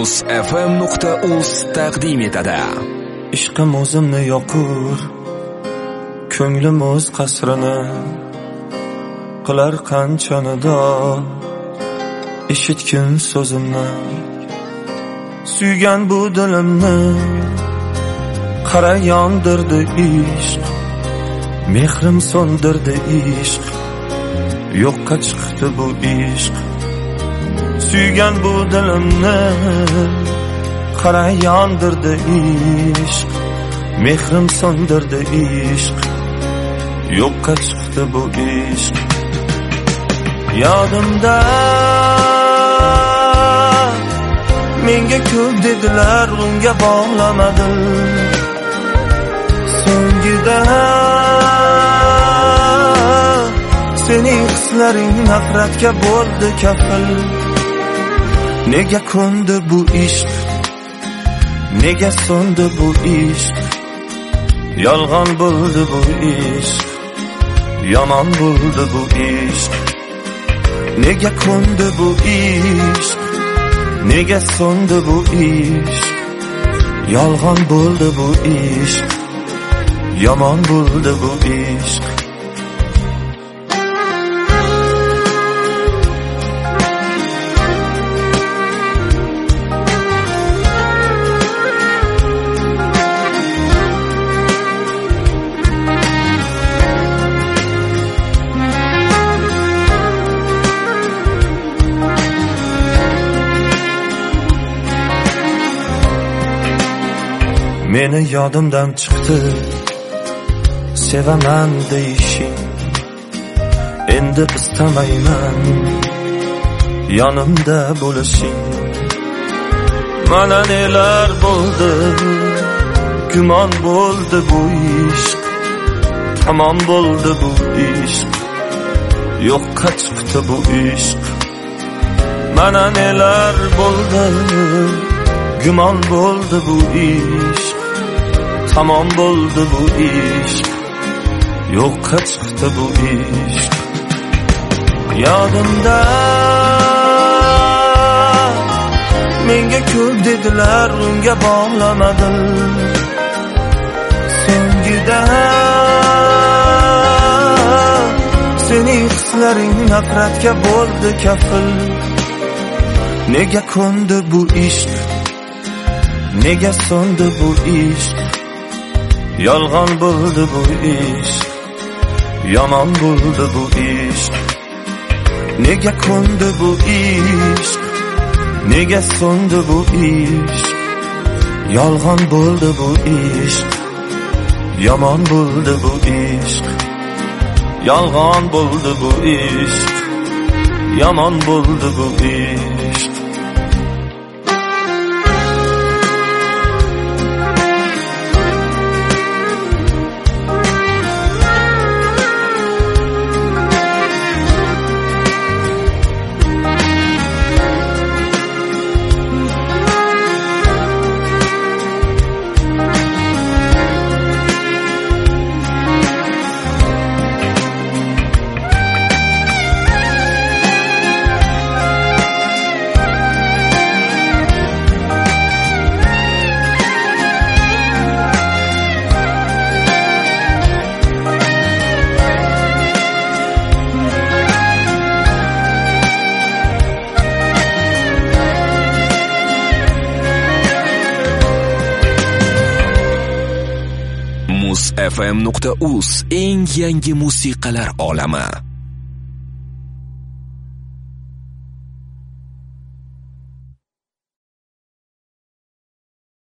musfm.uz taqdim etadi. Ishqim o'zimni yoqur, ko'nglim o'z qasrini qilar qancha nido. Eshitgin so'zimni, suygan bu dilimni, qara yondirdi ishq, mehrim so'ndirdi ishq, yo'qqa chiqdi bu ishq. Suygan bu dilimni, qara yondirdi ishq, mehrim so'ndirdi ishq, yo'qqa chiqdi bu ishq. Yodimda menga ko'p dedilar, unga bog'lamadim. So'ngida sening hislaring nafratga bo'ldi kafil. Nega ko'ndi bu ishq, nega so'ndi bu ishq? Yolg'on bo'ldi bu ishq, yomon bo'ldi bu ishq. Nega ko'ndi bu ishq, nega so'ndi bu ishq? Yolg'on bo'ldi bu ishq, yomon bo'ldi bu ishq. Meni yodimdan chiqdi sevaman deyishing. Endi istamayman yonimda bo'lishing. Mana nelar bo'ldi, gumon bo'ldi bu ishq, tamom bo'ldi bu ishq, yo'qqa chiqdi bu ishq. Mana nelar bo'ldi, gumon bo'ldi bu ishq, tamom bo'ldi bu ishq, yo'qqa chiqdi bu ishq. Yodimda menga ko'p dedilar, unga bog'lamadim. So'ngida sening hislaring nafratga bo'ldi kafil. Nega ko'ndi bu ishq, nega so'ndi bu ishq? Yolg'on bo'ldi bu ishq, yomon bo'ldi bu ishq. Nega ko'ndi bu ishq, nega so'ndi bu ishq? Yolg'on bo'ldi bu ishq, yomon bo'ldi bu ishq. Yolg'on bo'ldi bu ishq, yomon bo'ldi bu ishq. musfm.uz eng yangi musiqalar olami.